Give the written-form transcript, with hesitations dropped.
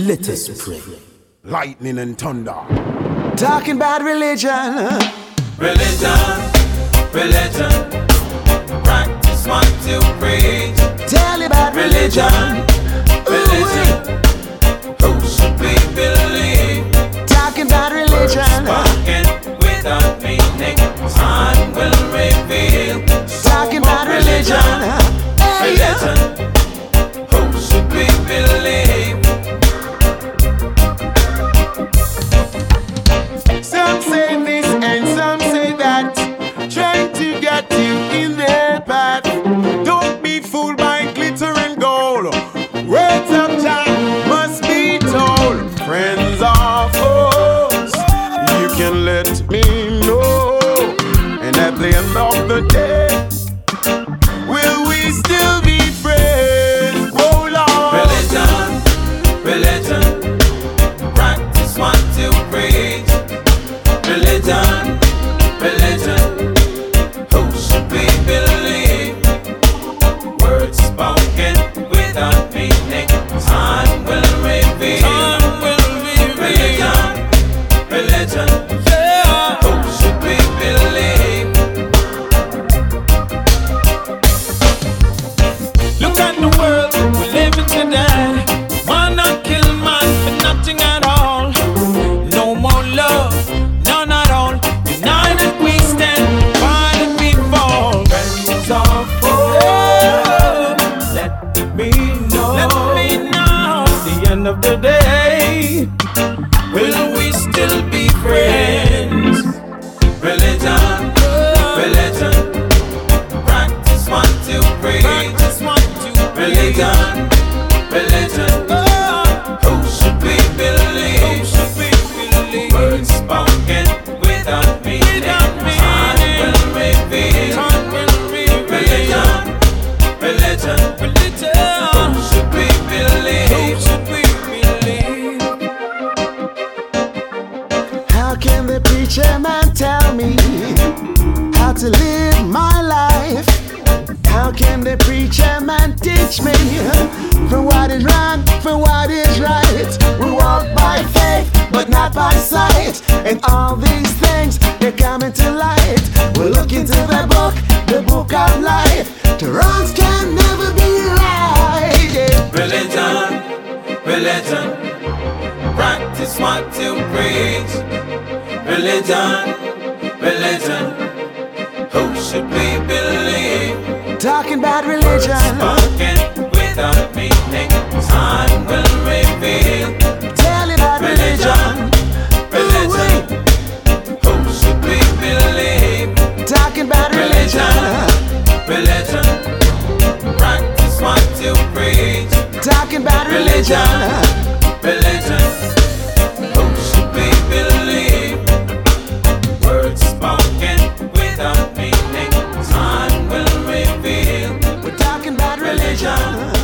Let us pray. Lightning and thunder. Talking about religion. Religion, religion. Practice what you preach. Tell you about religion. Religion. Who should we believe? Talking about religion. Spoken without meaning. Time will reveal. Talking about religion. Religion. Who should we believe? Some say this and some say that, trying to get you in their path. Don't be fooled by glitter and gold. Words of Jah must be told. Friends or foes, you can let me know. And at the end of the day, will we still be friends? Oh Lord. Religion, religion. Practice what you preach. Religion, religion. Who should we believe? Words spoken without meaning. Time will reveal. Time will reveal. Religion, religion. Yeah. Who should we believe? Look at the world we live in today. Why not kill man for nothing at all? No more love. None at all. United we stand, divided we fall. Friends are foes. Let me know. Let me know. At the end of the day, will we still be friends? Religion, religion. Practice what you preach. Practice what you preach. Religion, religion. Who should we believe? Who should we believe? Words spoken without meaning. Time will reveal. Time will reveal. Religion, religion, religion. Who should we believe? Who should we believe? How can the preacher man tell me how to live my life? How can the preacher man teach me for what is wrong, for what is right? We walk by faith, but not by sight. And all these things, they're coming to light. We'll look into the book of life. The wrongs can never be right. Yeah. Religion, religion. Practice what you preach. Religion, religion. Who should we believe? Talking about religion. Spoken without meaning. Time will reveal. Tell you about religion. Religion. Who should we believe? Talking about religion. Religion. Practice what you preach. Talking about religion. Religion. Who should we believe? Words spoken without meaning. Time will reveal. We're talking about religion.